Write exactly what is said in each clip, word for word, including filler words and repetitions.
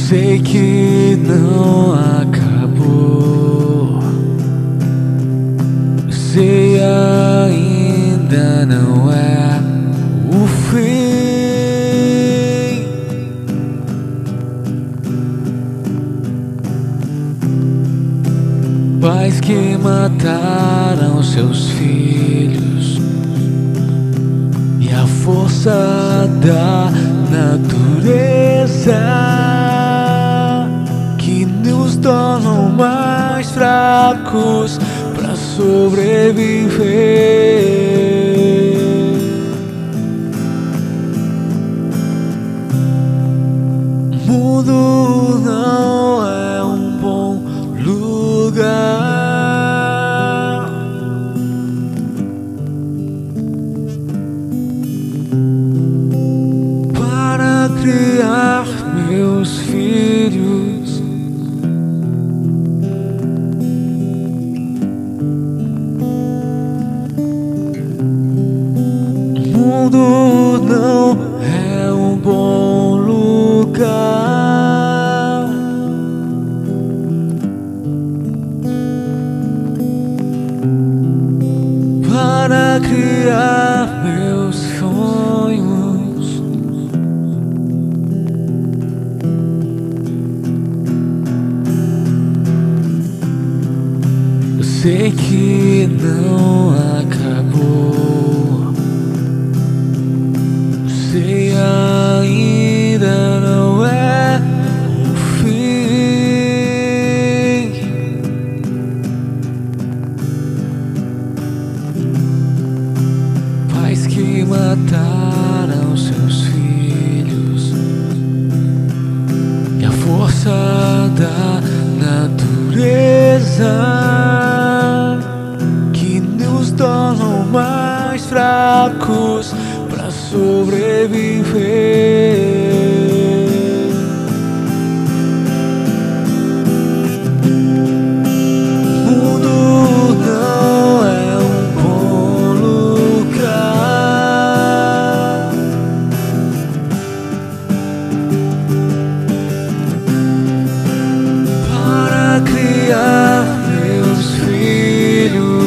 Sei que não acabou, sei ainda não é o fim. Pais que mataram seus filhos e a força da natureza que nos tornam mais fracos para sobreviver. O mundo não é um bom lugar para criar meus filhos. O mundo não é um bom lugar para criar meus sonhos. Eu sei que não acabou, sei ainda não é o fim. Pais que mataram seus filhos e a força da natureza que nos tornam mais fracos para sobreviver. O mundo não é um bom lugar para criar meus filhos.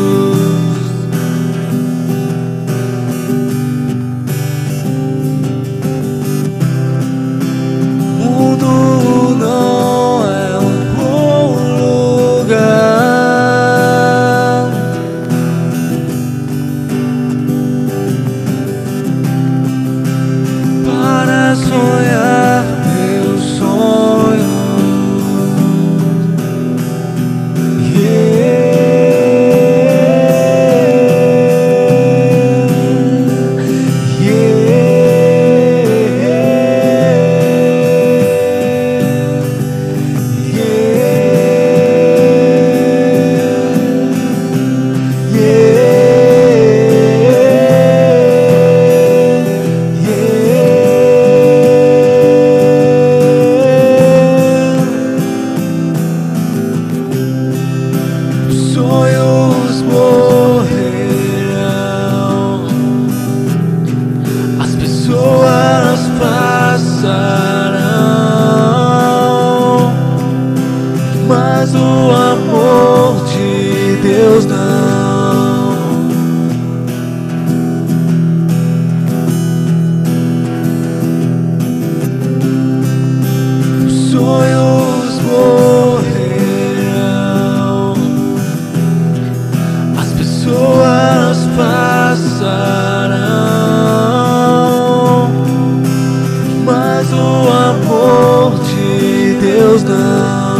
Sonhar meus sonhos, yeah, yeah, yeah, yeah. Sonhos morrerão, as pessoas passarão, mas o amor de Deus não. Sonhos morrerão, as pessoas passarão, mas o amor de Deus não.